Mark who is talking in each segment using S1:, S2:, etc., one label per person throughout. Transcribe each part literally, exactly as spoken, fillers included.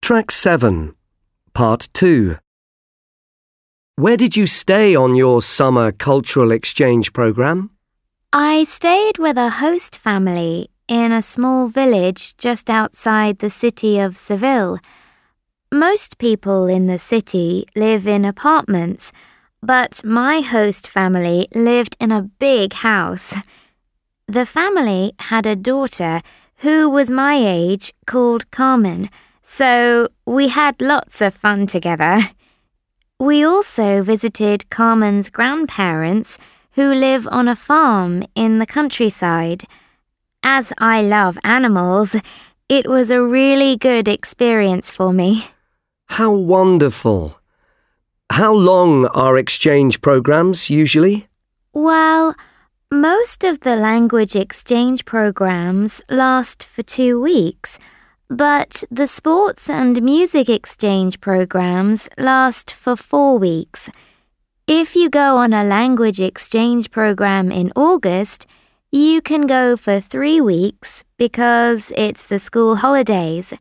S1: Track seven, Part two. Where did you stay on your summer cultural exchange program?
S2: I stayed with a host family in a small village just outside the city of Seville. Most people in the city live in apartments, but my host family lived in a big house. The family had a daughter who was my age called Carmen, so we had lots of fun together. We also visited Carmen's grandparents, who live on a farm in the countryside. As I love animals, it was a really good experience for me.
S1: How wonderful. How long are exchange programs usually?
S2: Well, most of the language exchange programs last for two weeks, but the sports and music exchange programs last for four weeks. If you go on a language exchange program in August, you can go for three weeks because it's the school holidays.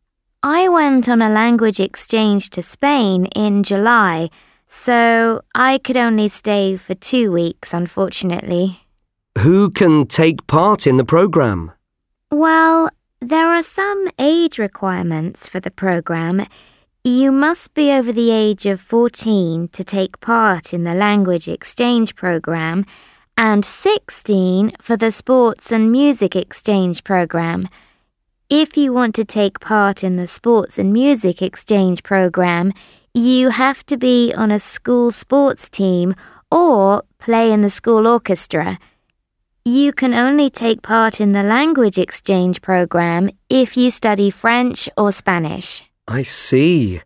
S2: I went on a language exchange to Spain in July, so I could only stay for two weeks, unfortunately.
S1: Who can take part in the program?
S2: Well, there are some age requirements for the program. You must be over the age of fourteen to take part in the language exchange program and sixteen for the sports and music exchange program. If you want to take part in the sports and music exchange program, you have to be on a school sports team or play in the school orchestra. You can only take part in the language exchange program if you study French or Spanish.
S1: I see.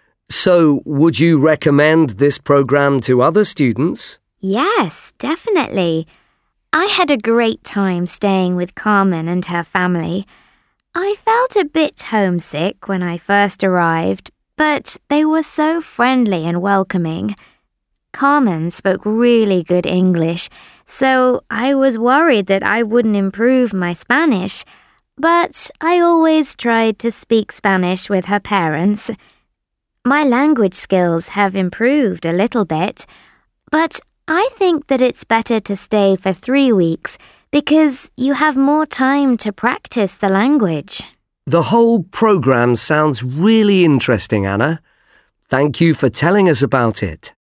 S1: So, would you recommend this program to other students?
S2: Yes, definitely. I had a great time staying with Carmen and her family. I felt a bit homesick when I first arrived, but they were so friendly and welcoming. Carmen spoke really good English, so I was worried that I wouldn't improve my Spanish, but I always tried to speak Spanish with her parents. My language skills have improved a little bit, but I think that it's better to stay for three weeks because you have more time to practice the language.
S1: The whole program sounds really interesting, Anna. Thank you for telling us about it.